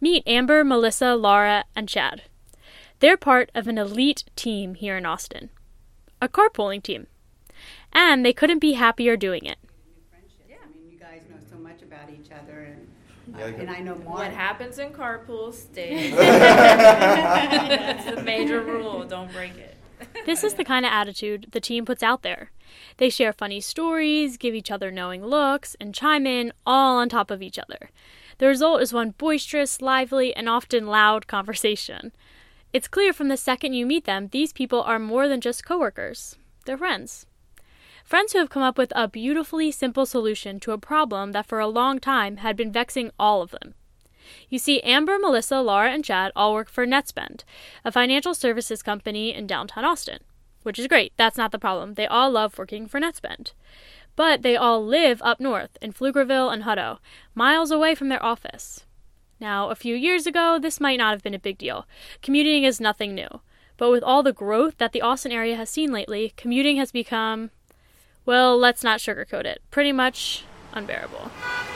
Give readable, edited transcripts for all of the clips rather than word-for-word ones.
Meet Amber, Melissa, Laura, and Chad. They're part of an elite team here in Austin. A carpooling team. And they couldn't be happier doing it. Yeah. I mean, you guys know so much about each other, and I know more. What happens in carpool stays. That's the major rule. Don't break it. This is the kind of attitude the team puts out there. They share funny stories, give each other knowing looks, and chime in all on top of each other. The result is one boisterous, lively, and often loud conversation. It's clear from the second you meet them, these people are more than just coworkers. They're friends. Friends who have come up with a beautifully simple solution to a problem that for a long time had been vexing all of them. You see, Amber, Melissa, Laura, and Chad all work for Netspend, a financial services company in downtown Austin. Which is great, that's not the problem. They all love working for Netspend. But they all live up north, in Pflugerville and Hutto, miles away from their office. Now, a few years ago, this might not have been a big deal. Commuting is nothing new. But with all the growth that the Austin area has seen lately, commuting has become, well, let's not sugarcoat it, pretty much unbearable.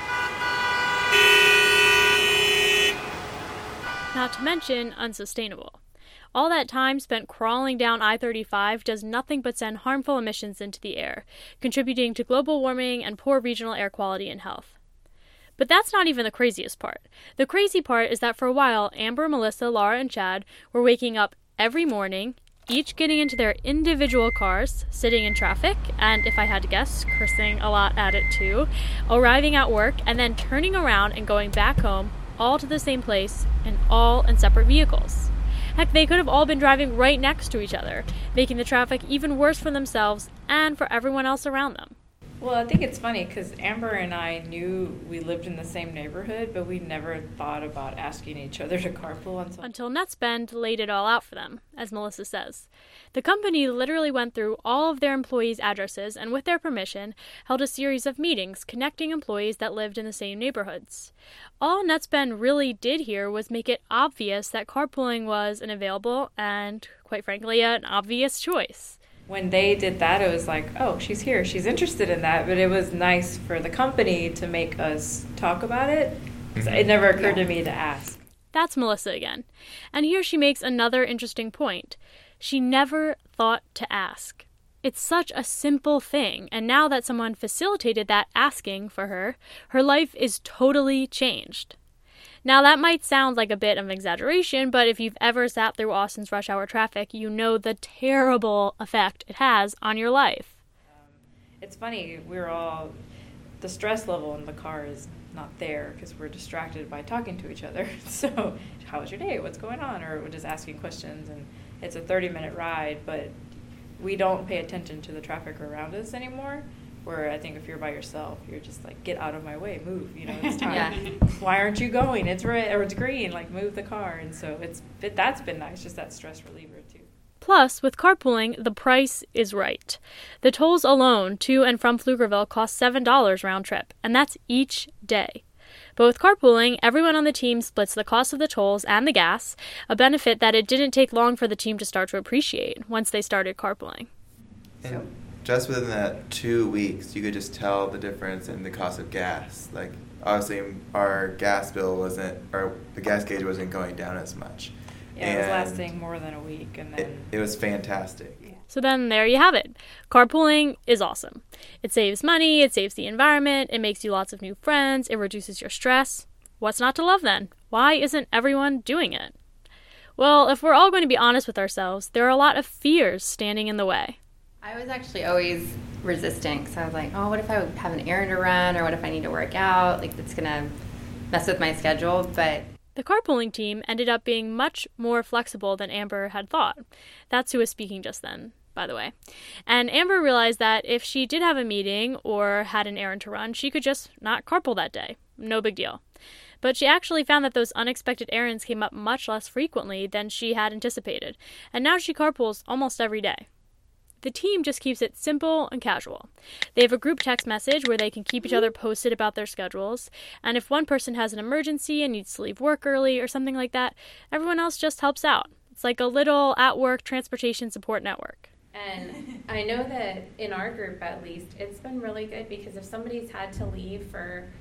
Not to mention unsustainable. All that time spent crawling down I-35 does nothing but send harmful emissions into the air, contributing to global warming and poor regional air quality and health. But that's not even the craziest part. The crazy part is that for a while, Amber, Melissa, Laura, and Chad were waking up every morning, each getting into their individual cars, sitting in traffic, and if I had to guess, cursing a lot at it too, arriving at work, and then turning around and going back home, all to the same place, and all in separate vehicles. Heck, they could have all been driving right next to each other, making the traffic even worse for themselves and for everyone else around them. Well, I think it's funny because Amber and I knew we lived in the same neighborhood, but we never thought about asking each other to carpool until Netspend laid it all out for them, as Melissa says. The company literally went through all of their employees' addresses and, with their permission, held a series of meetings connecting employees that lived in the same neighborhoods. All Netspend really did here was make it obvious that carpooling was an available and, quite frankly, an obvious choice. When they did that, it was like, oh, she's here, she's interested in that, but it was nice for the company to make us talk about it. So it never occurred to me to ask. That's Melissa again. And here she makes another interesting point. She never thought to ask. It's such a simple thing, and now that someone facilitated that asking for her, her life is totally changed. Now, that might sound like a bit of an exaggeration, but if you've ever sat through Austin's rush hour traffic, you know the terrible effect it has on your life. It's funny, the stress level in the car is not there because we're distracted by talking to each other. So, how was your day? What's going on? Or we're just asking questions, and it's a 30-minute ride, but we don't pay attention to the traffic around us anymore. Where I think if you're by yourself, you're just like, get out of my way, move, it's time. Yeah. Why aren't you going? It's red or it's green, like move the car. And so that's been nice, just that stress reliever too. Plus, with carpooling, the price is right. The tolls alone to and from Pflugerville cost $7 round trip, and that's each day. But with carpooling, everyone on the team splits the cost of the tolls and the gas, a benefit that it didn't take long for the team to start to appreciate once they started carpooling. Just within that 2 weeks, you could just tell the difference in the cost of gas. Like, obviously, our gas bill the gas gauge wasn't going down as much. Yeah, it was lasting more than a week, and then it was fantastic. So then there you have it. Carpooling is awesome. It saves money, it saves the environment, it makes you lots of new friends, it reduces your stress. What's not to love then? Why isn't everyone doing it? Well, if we're all going to be honest with ourselves, there are a lot of fears standing in the way. I was actually always resistant because I was like, oh, what if I have an errand to run, or what if I need to work out? Like, that's going to mess with my schedule. But the carpooling team ended up being much more flexible than Amber had thought. That's who was speaking just then, by the way. And Amber realized that if she did have a meeting or had an errand to run, she could just not carpool that day. No big deal. But she actually found that those unexpected errands came up much less frequently than she had anticipated. And now she carpools almost every day. The team just keeps it simple and casual. They have a group text message where they can keep each other posted about their schedules, and if one person has an emergency and needs to leave work early or something like that, everyone else just helps out. It's like a little at-work transportation support network. And I know that in our group, at least, it's been really good because if somebody's had to leave for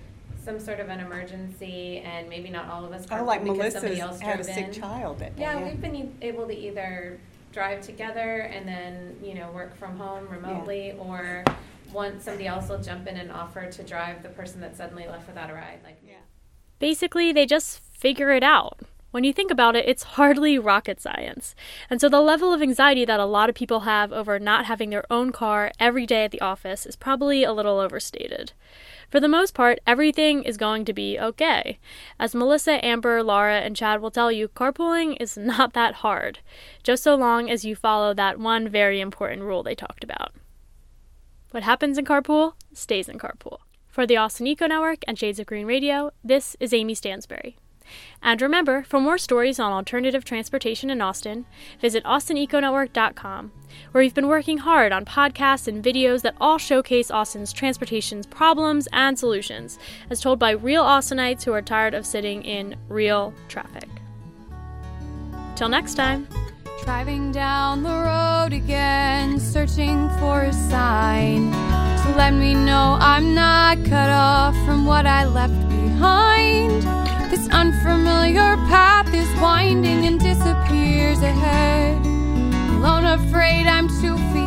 some sort of an emergency, and maybe not all of us carpool like because Melissa's somebody else had a drove sick in. child that day. Yeah, we've been able to either drive together and then, work from home remotely, or somebody else will jump in and offer to drive the person that suddenly left without a ride. Basically, they just figure it out. When you think about it, it's hardly rocket science. And so the level of anxiety that a lot of people have over not having their own car every day at the office is probably a little overstated. For the most part, everything is going to be okay. As Melissa, Amber, Laura, and Chad will tell you, carpooling is not that hard, just so long as you follow that one very important rule they talked about. What happens in carpool stays in carpool. For the Austin Eco Network and Shades of Green Radio, this is Amy Stansberry. And remember, for more stories on alternative transportation in Austin, visit austineconetwork.com, where we've been working hard on podcasts and videos that all showcase Austin's transportation's problems and solutions, as told by real Austinites who are tired of sitting in real traffic. Till next time. Driving down the road again, searching for a sign to let me know I'm not cut off from what I left behind. This unfamiliar path is winding and disappears ahead. Alone, afraid I'm 2 feet